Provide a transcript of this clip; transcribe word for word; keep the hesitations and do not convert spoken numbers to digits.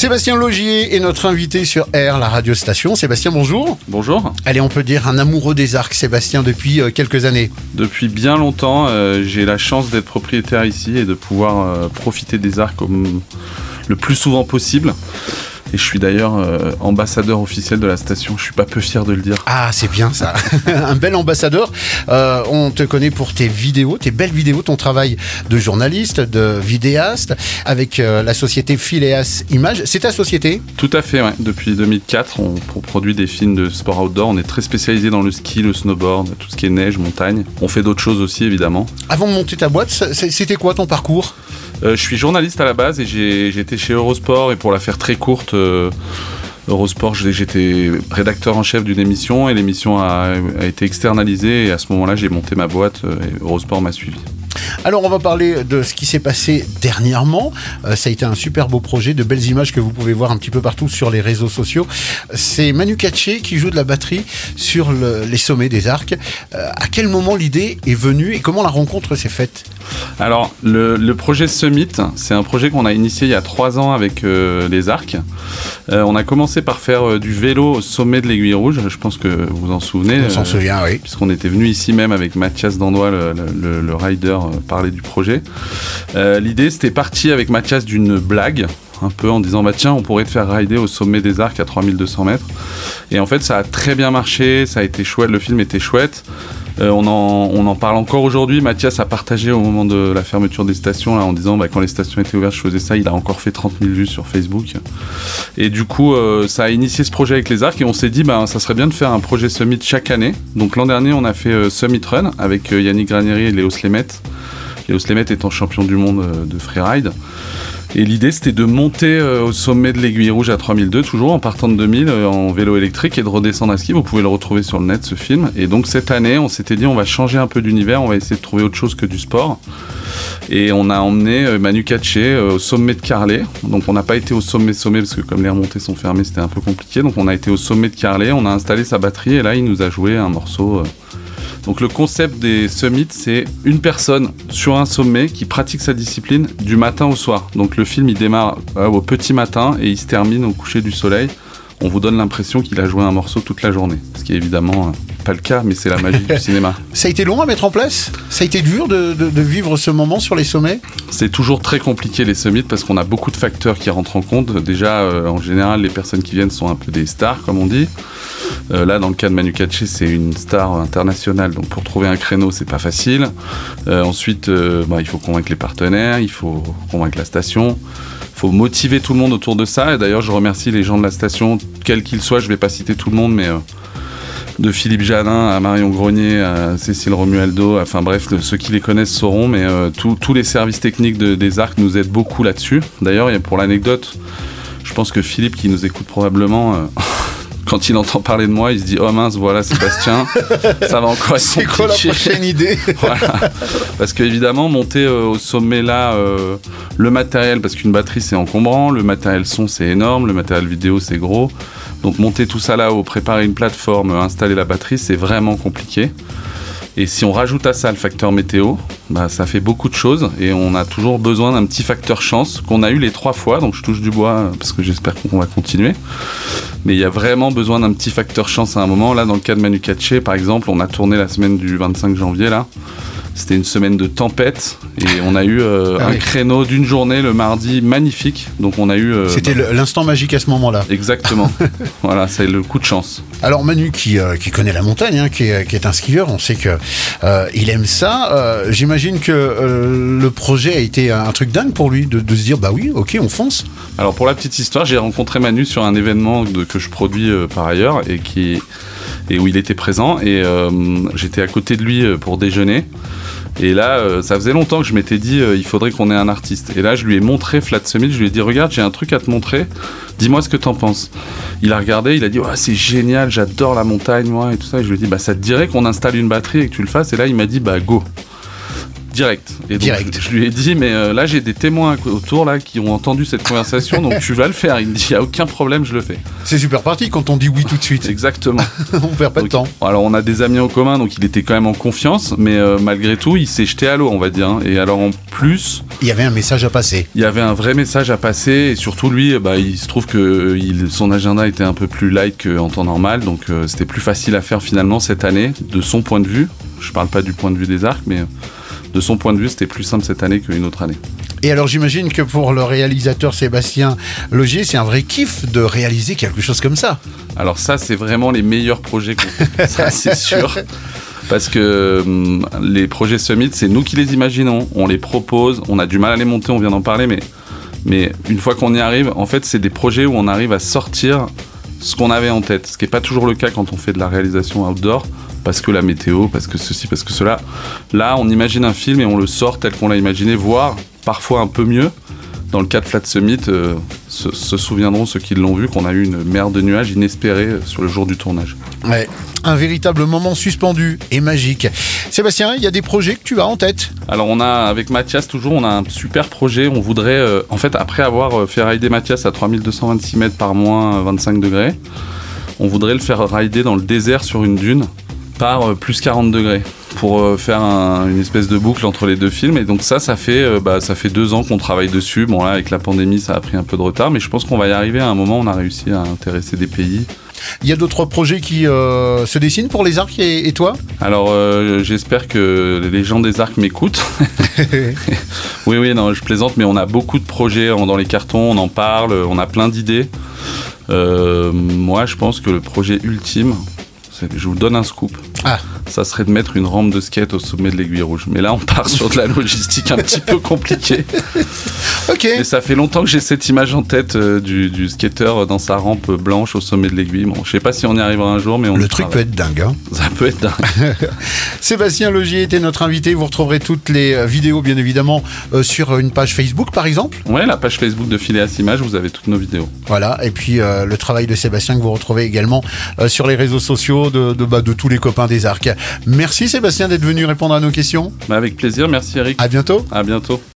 Sébastien Logier est notre invité sur R, la radio station. Sébastien, bonjour. Bonjour. Allez, on peut dire un amoureux des arcs, Sébastien, depuis euh, quelques années. Depuis bien longtemps, euh, j'ai la chance d'être propriétaire ici et de pouvoir euh, profiter des arcs comme, le plus souvent possible. Et je suis d'ailleurs euh, ambassadeur officiel de la station, je suis pas peu fier de le dire. Ah, c'est bien ça, un bel ambassadeur. Euh, on te connaît pour tes vidéos, tes belles vidéos, ton travail de journaliste, de vidéaste, avec euh, la société Phileas Images. C'est ta société ? Tout à fait, ouais. Depuis deux mille quatre, on, on produit des films de sport outdoor. On est très spécialisé dans le ski, le snowboard, tout ce qui est neige, montagne. On fait d'autres choses aussi, évidemment. Avant de monter ta boîte, c'était quoi ton parcours ? Euh, je suis journaliste à la base et j'ai, j'étais chez Eurosport, et pour la faire très courte, euh, Eurosport, j'étais rédacteur en chef d'une émission et l'émission a, a été externalisée, et à ce moment-là j'ai monté ma boîte et Eurosport m'a suivi. Alors on va parler de ce qui s'est passé dernièrement. Euh, ça a été un super beau projet, de belles images que vous pouvez voir un petit peu partout sur les réseaux sociaux. C'est Manu Katché qui joue de la batterie sur le, les sommets des arcs. Euh, à quel moment l'idée est venue et comment la rencontre s'est faite ? Alors le, le projet Summit, c'est un projet qu'on a initié il y a trois ans avec euh, les arcs. Euh, on a commencé par faire euh, du vélo au sommet de l'Aiguille Rouge, je pense que vous vous en souvenez. On s'en euh, souvient, oui. Puisqu'on était venu ici même avec Mathias Dandois, le, le, le rider, euh, parler du projet. Euh, l'idée, c'était parti avec Mathias d'une blague, un peu en disant bah tiens, on pourrait te faire rider au sommet des arcs à trois mille deux cents mètres. Et en fait, ça a très bien marché, ça a été chouette, le film était chouette. Euh, on, en, on en parle encore aujourd'hui. Mathias a partagé au moment de la fermeture des stations là, en disant bah, quand les stations étaient ouvertes, je faisais ça. Il a encore fait trente mille vues sur Facebook. Et du coup, euh, ça a initié ce projet avec les arcs et on s'est dit bah, ça serait bien de faire un projet Summit chaque année. Donc l'an dernier, on a fait euh, Summit Run avec euh, Yannick Granieri et Léo Slemet. Léo Slemet étant champion du monde euh, de freeride. Et l'idée, c'était de monter euh, au sommet de l'Aiguille Rouge à trois mille deux, toujours en partant de deux mille euh, en vélo électrique, et de redescendre à ski. Vous pouvez le retrouver sur le net, ce film. Et donc cette année, on s'était dit on va changer un peu d'univers, on va essayer de trouver autre chose que du sport. Et on a emmené euh, Manu Katché euh, au sommet de Carlet. Donc on n'a pas été au sommet sommet parce que comme les remontées sont fermées, c'était un peu compliqué. Donc on a été au sommet de Carlet, on a installé sa batterie et là il nous a joué un morceau. Euh, Donc le concept des summits, c'est une personne sur un sommet qui pratique sa discipline du matin au soir. Donc le film, il démarre euh, au petit matin et il se termine au coucher du soleil. On vous donne l'impression qu'il a joué un morceau toute la journée. Ce qui est évidemment euh, pas le cas, mais c'est la magie du cinéma. Ça a été long à mettre en place ? Ça a été dur de, de, de vivre ce moment sur les sommets ? C'est toujours très compliqué les summits parce qu'on a beaucoup de facteurs qui rentrent en compte. Déjà, euh, en général, les personnes qui viennent sont un peu des stars, comme on dit. Euh, là, dans le cas de Manu Katché, c'est une star internationale, donc pour trouver un créneau, c'est pas facile. Euh, ensuite, euh, bah, il faut convaincre les partenaires, il faut convaincre la station. Il faut motiver tout le monde autour de ça. Et d'ailleurs, je remercie les gens de la station, quels qu'ils soient. Je vais pas citer tout le monde, mais euh, de Philippe Janin à Marion Grenier, à Cécile Romualdo, enfin bref, ceux qui les connaissent sauront, mais euh, tous les services techniques de, des arcs nous aident beaucoup là-dessus. D'ailleurs, pour l'anecdote, je pense que Philippe, qui nous écoute probablement... Euh, quand il entend parler de moi, il se dit « Oh mince, voilà Sébastien, ça va encore être compliqué. » C'est quoi la prochaine idée ? Voilà. Parce qu'évidemment, monter euh, au sommet là, euh, le matériel, parce qu'une batterie c'est encombrant, le matériel son c'est énorme, le matériel vidéo c'est gros. Donc monter tout ça là-haut, préparer une plateforme, installer la batterie, c'est vraiment compliqué. Et si on rajoute à ça le facteur météo, bah, ça fait beaucoup de choses et on a toujours besoin d'un petit facteur chance qu'on a eu les trois fois, donc je touche du bois parce que j'espère qu'on va continuer. Mais il y a vraiment besoin d'un petit facteur chance à un moment. Là, dans le cas de Manu Katché, par exemple, on a tourné la semaine du vingt-cinq janvier, là. C'était une semaine de tempête et on a eu euh, ah un oui. créneau d'une journée le mardi magnifique. Donc on a eu. Euh, C'était bah, l'instant magique à ce moment-là. Exactement. Voilà, c'est le coup de chance. Alors Manu qui, euh, qui connaît la montagne, hein, qui, est, qui est un skieur, on sait que euh, il aime ça. Euh, j'imagine que euh, le projet a été un truc dingue pour lui de, de se dire bah oui, ok, on fonce. Alors pour la petite histoire, j'ai rencontré Manu sur un événement de, que je produis euh, par ailleurs et qui et où il était présent et euh, j'étais à côté de lui pour déjeuner. Et là, euh, ça faisait longtemps que je m'étais dit euh, il faudrait qu'on ait un artiste. Et là, je lui ai montré Flat Summit, je lui ai dit regarde, j'ai un truc à te montrer, dis-moi ce que t'en penses. Il a regardé, il a dit oh, c'est génial, j'adore la montagne moi et tout ça. Et je lui ai dit bah ça te dirait qu'on installe une batterie et que tu le fasses. Et là, il m'a dit bah go. direct. Et donc, Direct. Je, je lui ai dit, mais euh, là, j'ai des témoins autour là qui ont entendu cette conversation, donc tu vas le faire. Il me dit, il n'y a aucun problème, je le fais. C'est super pratique quand on dit oui tout de suite. Exactement. On perd pas donc, de temps. Alors, on a des amis en commun, donc il était quand même en confiance, mais euh, malgré tout, il s'est jeté à l'eau, on va dire. Et alors, en plus... Il y avait un message à passer. Il y avait un vrai message à passer, et surtout, lui, bah, il se trouve que il, son agenda était un peu plus light qu'en temps normal, donc euh, c'était plus facile à faire finalement cette année, de son point de vue. Je parle pas du point de vue des arcs, mais de son point de vue, c'était plus simple cette année qu'une autre année. Et alors j'imagine que pour le réalisateur Sébastien Logier, c'est un vrai kiff de réaliser quelque chose comme ça. Alors ça, c'est vraiment les meilleurs projets qu'on fait, ça c'est sûr. Parce que hum, les projets Summit, c'est nous qui les imaginons, on les propose, on a du mal à les monter, on vient d'en parler, mais, mais une fois qu'on y arrive, en fait, c'est des projets où on arrive à sortir ce qu'on avait en tête, ce qui n'est pas toujours le cas quand on fait de la réalisation outdoor, parce que la météo, parce que ceci, parce que cela. Là, on imagine un film et on le sort tel qu'on l'a imaginé, voire parfois un peu mieux. Dans le cas de Flat Summit, euh, se, se souviendront ceux qui l'ont vu qu'on a eu une mer de nuages inespérée sur le jour du tournage. Ouais, un véritable moment suspendu et magique. Sébastien, il y a des projets que tu as en tête? Alors on a, avec Mathias toujours, on a un super projet. On voudrait, euh, en fait, après avoir fait rider Mathias à trois mille deux cent vingt-six mètres par moins vingt-cinq degrés, on voudrait le faire rider dans le désert sur une dune par euh, plus quarante degrés pour euh, faire un, une espèce de boucle entre les deux films. Et donc ça, ça fait, euh, bah, ça fait deux ans qu'on travaille dessus. Bon là, avec la pandémie, ça a pris un peu de retard, mais je pense qu'on va y arriver. À un moment, on a réussi à intéresser des pays. Il y a d'autres projets qui euh, se dessinent pour les arcs et, et toi? Alors euh, j'espère que les gens des arcs m'écoutent. oui, oui, non, je plaisante, mais on a beaucoup de projets dans les cartons, on en parle, on a plein d'idées. Euh, moi, je pense que le projet ultime, c'est, je vous donne un scoop. Ah. Ça serait de mettre une rampe de skate au sommet de l'Aiguille Rouge. Mais là, on part sur de la logistique un petit peu compliquée. Ok. Mais ça fait longtemps que j'ai cette image en tête euh, du, du skateur dans sa rampe blanche au sommet de l'Aiguille. Bon, je sais pas si on y arrivera un jour, mais on Le y truc travaille. peut être dingue, hein. Ça peut être dingue. Sébastien Logier était notre invité. Vous retrouverez toutes les vidéos, bien évidemment, euh, sur une page Facebook, par exemple. Ouais, la page Facebook de Phileas Images, vous avez toutes nos vidéos. Voilà. Et puis euh, le travail de Sébastien que vous retrouvez également euh, sur les réseaux sociaux de, de, bah, de tous les copains des arcs. Merci Sébastien d'être venu répondre à nos questions. Bah, avec plaisir, merci Eric. À bientôt. À bientôt.